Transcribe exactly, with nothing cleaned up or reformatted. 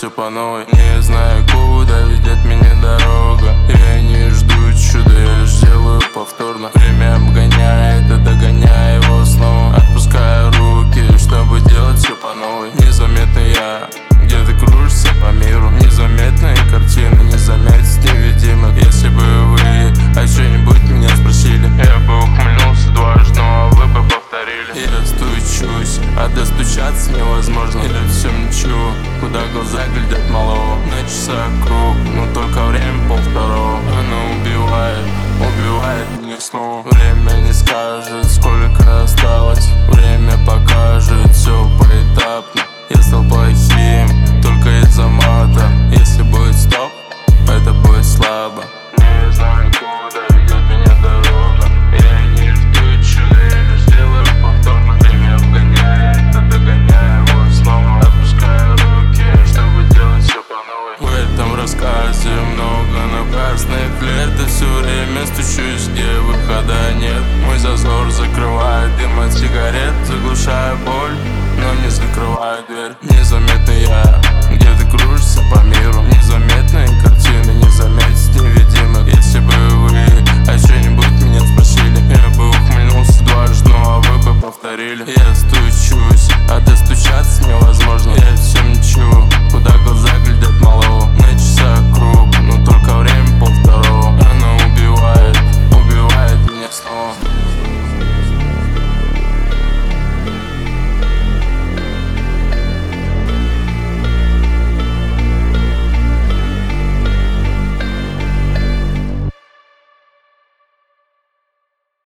все по новой. Не знаю, куда ведет меня дорога. Я не жду чуда, я лишь делаю повторно. Время обгоняет, и догоняю его снова. Отпускаю руки, чтобы делать все по новой. Незаметно я где-то кружишься по миру. Незаметные картины, не заметить невидимых. Если бы вы о чем-нибудь меня спросили, я бы ухмыльнулся дважды, но вы бы повторили. Я стучусь, а достучаться невозможно. Я все мчу, куда глаза глядят малого. На часах круг, но только время полвторого. Оно убивает, убивает меня снова. Время не скажет, сколько осталось. Время покажет все поэтапно. Я стал плохим, только из-за мата. Если будет стоп, это будет слабо. Не знаю, куда ведет меня дорога. Я не жду чуда, я лишь делаю повторно. Время обгоняет, а догоняю его снова. Отпускаю руки, чтобы делать все по новой. В этом рассказе много напрасных лет. И все время стучусь, где выхода нет. Мой зазор закрывает дым от сигарет. Заглушая боль, но не закрываю дверь. Незаметно я где-то кружишься по миру. Незаметные картины, не заметить невидимых. Если бы вы о чем-нибудь меня спросили, я бы ухмыльнулся дважды, но вы бы повторили. Я стучусь, а достучаться невозможно. Я все мчу, куда глаза глядят малого. На часах круг, но только время полвторого. Оно убивает, убивает меня снова.